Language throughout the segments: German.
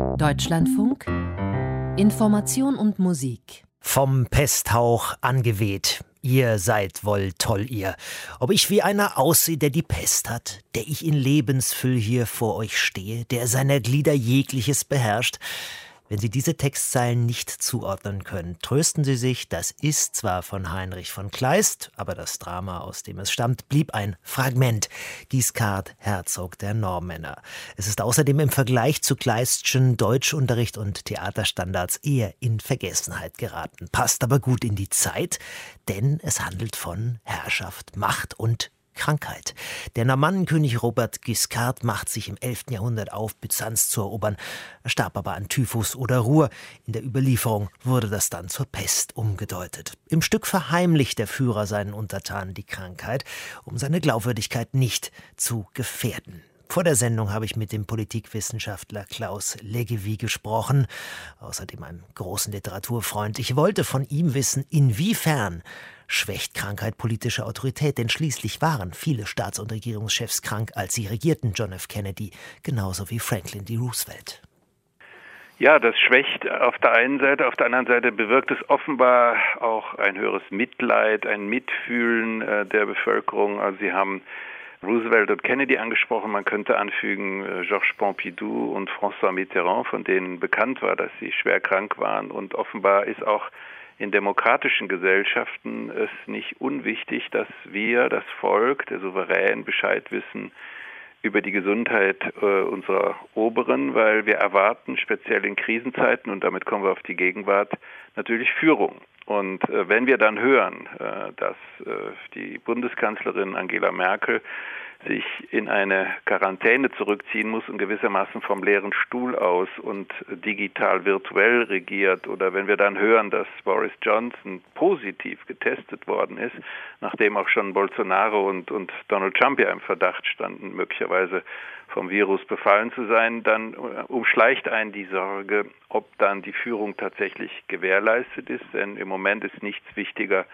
Deutschlandfunk Information und Musik. Vom Pesthauch angeweht. Ihr seid wohl toll, ihr. Ob ich wie einer aussehe, der die Pest hat, der ich in Lebensfüll hier vor euch stehe, der seiner Glieder jegliches beherrscht. Wenn Sie diese Textzeilen nicht zuordnen können, trösten Sie sich, das ist zwar von Heinrich von Kleist, aber das Drama, aus dem es stammt, blieb ein Fragment. Guiscard, Herzog der Normänner. Es ist außerdem im Vergleich zu Kleistschen Deutschunterricht und Theaterstandards eher in Vergessenheit geraten. Passt aber gut in die Zeit, denn es handelt von Herrschaft, Macht und Krankheit. Der Normannenkönig Robert Guiscard macht sich im 11. Jahrhundert auf, Byzanz zu erobern. Er starb aber an Typhus oder Ruhr. In der Überlieferung wurde das dann zur Pest umgedeutet. Im Stück verheimlicht der Führer seinen Untertanen die Krankheit, um seine Glaubwürdigkeit nicht zu gefährden. Vor der Sendung habe ich mit dem Politikwissenschaftler Klaus Leggevi gesprochen, außerdem einem großen Literaturfreund. Ich wollte von ihm wissen, inwiefern schwächt Krankheit politische Autorität, denn schließlich waren viele Staats- und Regierungschefs krank, als sie regierten, John F. Kennedy, genauso wie Franklin D. Roosevelt. Ja, das schwächt auf der einen Seite, auf der anderen Seite bewirkt es offenbar auch ein höheres Mitleid, ein Mitfühlen der Bevölkerung. Also Sie haben Roosevelt und Kennedy angesprochen, man könnte anfügen Georges Pompidou und François Mitterrand, von denen bekannt war, dass sie schwer krank waren. Und offenbar ist auch in demokratischen Gesellschaften es nicht unwichtig, dass wir, das Volk, der Souverän, Bescheid wissen über die Gesundheit unserer Oberen, weil wir erwarten, speziell in Krisenzeiten, und damit kommen wir auf die Gegenwart, natürlich Führung. Und wenn wir dann hören, dass die Bundeskanzlerin Angela Merkel sich in eine Quarantäne zurückziehen muss und gewissermaßen vom leeren Stuhl aus und digital virtuell regiert, oder wenn wir dann hören, dass Boris Johnson positiv getestet worden ist, nachdem auch schon Bolsonaro und Donald Trump ja im Verdacht standen, möglicherweise vom Virus befallen zu sein, dann umschleicht einen die Sorge, ob dann die Führung tatsächlich gewährleistet ist, denn im Moment ist nichts wichtiger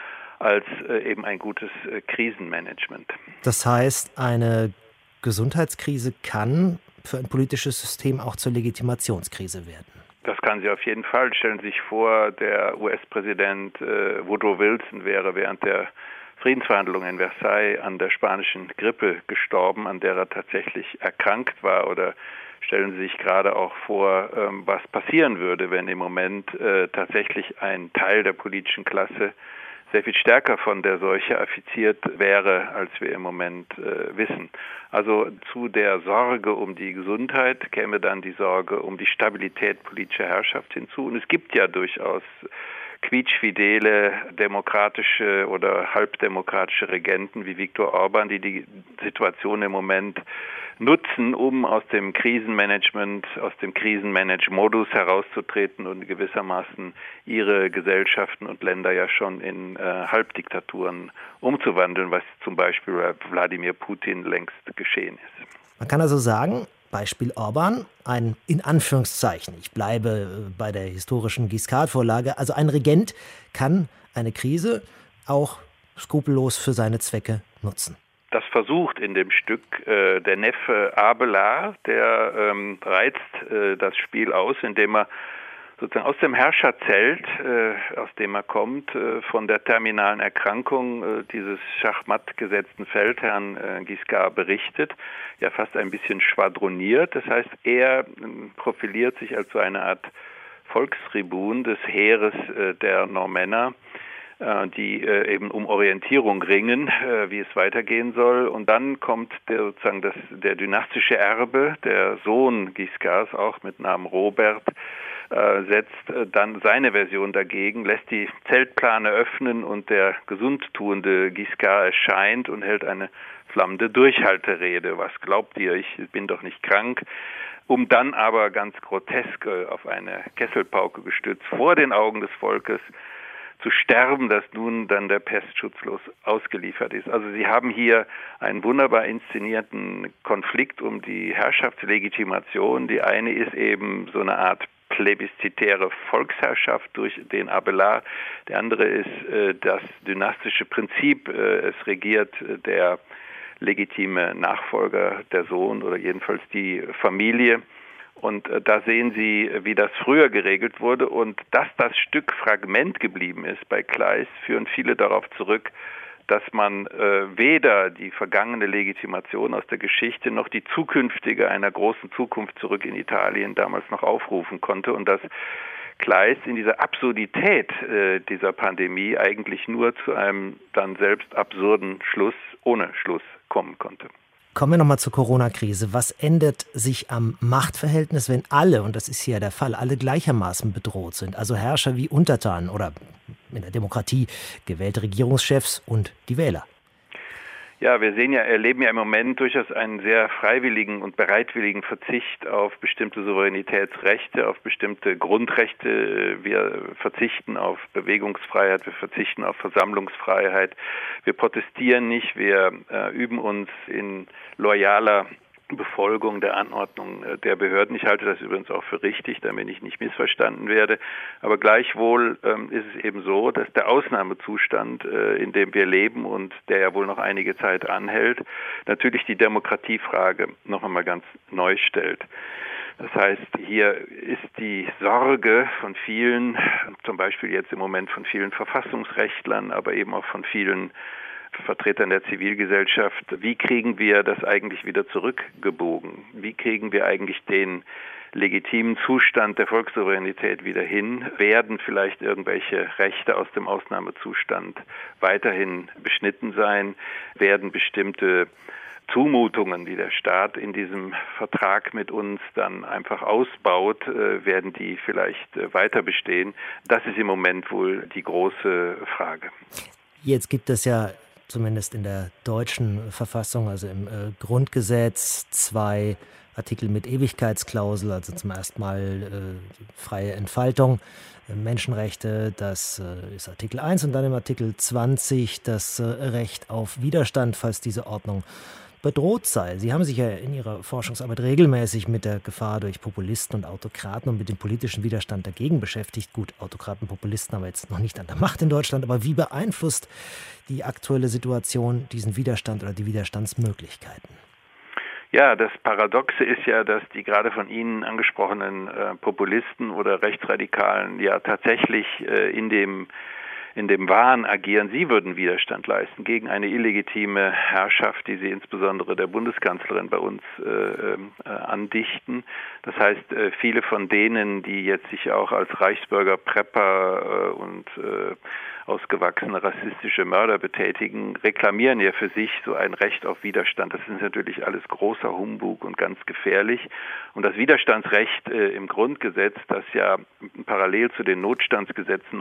als eben ein gutes Krisenmanagement. Das heißt, eine Gesundheitskrise kann für ein politisches System auch zur Legitimationskrise werden. Das kann sie auf jeden Fall. Stellen Sie sich vor, der US-Präsident Woodrow Wilson wäre während der Friedensverhandlungen in Versailles an der spanischen Grippe gestorben, an der er tatsächlich erkrankt war. Oder stellen Sie sich gerade auch vor, was passieren würde, wenn im Moment tatsächlich ein Teil der politischen Klasse sehr viel stärker von der Seuche affiziert wäre, als wir im Moment wissen. Also zu der Sorge um die Gesundheit käme dann die Sorge um die Stabilität politischer Herrschaft hinzu. Und es gibt ja durchaus quietschfidele demokratische oder halbdemokratische Regenten wie Viktor Orban, die die Situation im Moment nutzen, um aus dem Krisenmanagement, aus dem Krisenmanage-Modus herauszutreten und gewissermaßen ihre Gesellschaften und Länder ja schon in Halbdiktaturen umzuwandeln, was zum Beispiel bei Wladimir Putin längst geschehen ist. Man kann also sagen, Beispiel Orban, ein, in Anführungszeichen, ich bleibe bei der historischen Guiscard-Vorlage, also ein Regent kann eine Krise auch skrupellos für seine Zwecke nutzen. Das versucht in dem Stück der Neffe Abelard, der reizt das Spiel aus, indem er sozusagen aus dem Herrscherzelt, aus dem er kommt, von der terminalen Erkrankung dieses schachmatt gesetzten Feldherrn Guiscard berichtet, ja fast ein bisschen schwadroniert. Das heißt, er profiliert sich als so eine Art Volkstribun des Heeres der Normänner, die eben um Orientierung ringen, wie es weitergehen soll. Und dann kommt sozusagen der dynastische Erbe, der Sohn Guiscards, auch mit Namen Robert, setzt dann seine Version dagegen, lässt die Zeltplane öffnen und der gesundtuende Guiscard erscheint und hält eine flammende Durchhalterede. Was glaubt ihr? Ich bin doch nicht krank. Um dann aber ganz grotesk auf eine Kesselpauke gestützt vor den Augen des Volkes zu sterben, das nun dann der Pest schutzlos ausgeliefert ist. Also Sie haben hier einen wunderbar inszenierten Konflikt um die Herrschaftslegitimation. Die eine ist eben so eine Art plebiszitäre Volksherrschaft durch den Abelard. Der andere ist das dynastische Prinzip. Es regiert der legitime Nachfolger, der Sohn oder jedenfalls die Familie. Und da sehen Sie, wie das früher geregelt wurde. Und dass das Stück Fragment geblieben ist bei Kleist, führen viele darauf zurück, dass man weder die vergangene Legitimation aus der Geschichte noch die zukünftige einer großen Zukunft zurück in Italien damals noch aufrufen konnte und dass Kleist in dieser Absurdität dieser Pandemie eigentlich nur zu einem dann selbst absurden Schluss ohne Schluss kommen konnte. Kommen wir nochmal zur Corona-Krise. Was ändert sich am Machtverhältnis, wenn alle, und das ist hier der Fall, alle gleichermaßen bedroht sind? Also Herrscher wie Untertanen oder in der Demokratie gewählte Regierungschefs und die Wähler. Ja, wir erleben ja im Moment durchaus einen sehr freiwilligen und bereitwilligen Verzicht auf bestimmte Souveränitätsrechte, auf bestimmte Grundrechte. Wir verzichten auf Bewegungsfreiheit, wir verzichten auf Versammlungsfreiheit. Wir protestieren nicht, wir üben uns in loyaler Befolgung der Anordnung der Behörden. Ich halte das übrigens auch für richtig, damit ich nicht missverstanden werde. Aber gleichwohl ist es eben so, dass der Ausnahmezustand, in dem wir leben und der ja wohl noch einige Zeit anhält, natürlich die Demokratiefrage noch einmal ganz neu stellt. Das heißt, hier ist die Sorge von vielen, zum Beispiel jetzt im Moment von vielen Verfassungsrechtlern, aber eben auch von vielen Vertretern der Zivilgesellschaft, wie kriegen wir das eigentlich wieder zurückgebogen? Wie kriegen wir eigentlich den legitimen Zustand der Volkssouveränität wieder hin? Werden vielleicht irgendwelche Rechte aus dem Ausnahmezustand weiterhin beschnitten sein? Werden bestimmte Zumutungen, die der Staat in diesem Vertrag mit uns dann einfach ausbaut, werden die vielleicht weiter bestehen? Das ist im Moment wohl die große Frage. Jetzt gibt es ja zumindest in der deutschen Verfassung, also im Grundgesetz, 2 Artikel mit Ewigkeitsklausel, also zum ersten Mal freie Entfaltung, Menschenrechte, das ist Artikel 1 und dann im Artikel 20 das Recht auf Widerstand, falls diese Ordnung bedroht sei. Sie haben sich ja in Ihrer Forschungsarbeit regelmäßig mit der Gefahr durch Populisten und Autokraten und mit dem politischen Widerstand dagegen beschäftigt. Gut, Autokraten, Populisten haben wir jetzt noch nicht an der Macht in Deutschland, aber wie beeinflusst die aktuelle Situation diesen Widerstand oder die Widerstandsmöglichkeiten? Ja, das Paradoxe ist ja, dass die gerade von Ihnen angesprochenen Populisten oder Rechtsradikalen ja tatsächlich in dem Wahn agieren, sie würden Widerstand leisten gegen eine illegitime Herrschaft, die sie insbesondere der Bundeskanzlerin bei uns andichten. Das heißt, viele von denen, die jetzt sich auch als Reichsbürger, Prepper und ausgewachsene rassistische Mörder betätigen, reklamieren ja für sich so ein Recht auf Widerstand. Das ist natürlich alles großer Humbug und ganz gefährlich. Und das Widerstandsrecht im Grundgesetz, das ja parallel zu den Notstandsgesetzen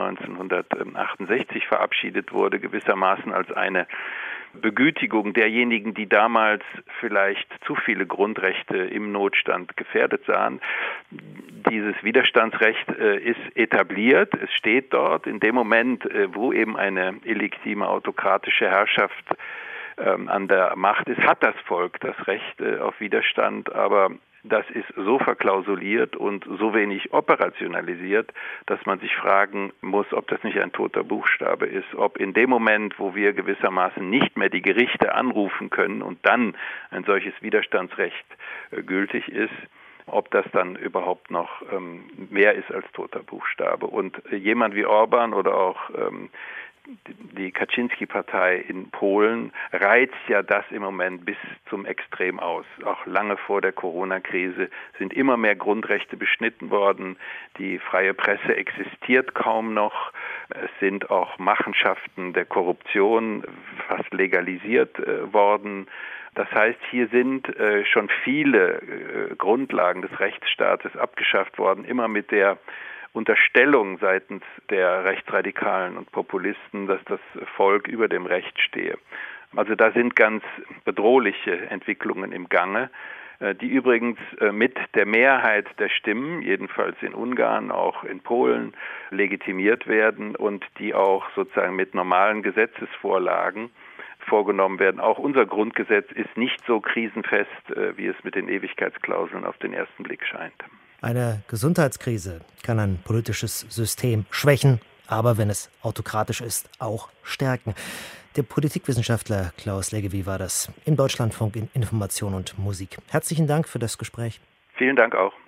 1968 verabschiedet wurde, gewissermaßen als eine Begütigung derjenigen, die damals vielleicht zu viele Grundrechte im Notstand gefährdet sahen. Dieses Widerstandsrecht ist etabliert, es steht dort. In dem Moment, wo eben eine illegitime autokratische Herrschaft an der Macht ist, hat das Volk das Recht auf Widerstand, aber das ist so verklausuliert und so wenig operationalisiert, dass man sich fragen muss, ob das nicht ein toter Buchstabe ist, ob in dem Moment, wo wir gewissermaßen nicht mehr die Gerichte anrufen können und dann ein solches Widerstandsrecht gültig ist, ob das dann überhaupt noch mehr ist als toter Buchstabe. Und jemand wie Orban oder auch die Kaczynski-Partei in Polen reizt ja das im Moment bis zum Extrem aus. Auch lange vor der Corona-Krise sind immer mehr Grundrechte beschnitten worden. Die freie Presse existiert kaum noch. Es sind auch Machenschaften der Korruption fast legalisiert worden. Das heißt, hier sind schon viele Grundlagen des Rechtsstaates abgeschafft worden, immer mit der Unterstellung seitens der Rechtsradikalen und Populisten, dass das Volk über dem Recht stehe. Also da sind ganz bedrohliche Entwicklungen im Gange, die übrigens mit der Mehrheit der Stimmen, jedenfalls in Ungarn, auch in Polen, legitimiert werden und die auch sozusagen mit normalen Gesetzesvorlagen vorgenommen werden. Auch unser Grundgesetz ist nicht so krisenfest, wie es mit den Ewigkeitsklauseln auf den ersten Blick scheint. Eine Gesundheitskrise kann ein politisches System schwächen, aber wenn es autokratisch ist, auch stärken. Der Politikwissenschaftler Klaus Leggevi war das im Deutschlandfunk in Information und Musik. Herzlichen Dank für das Gespräch. Vielen Dank auch.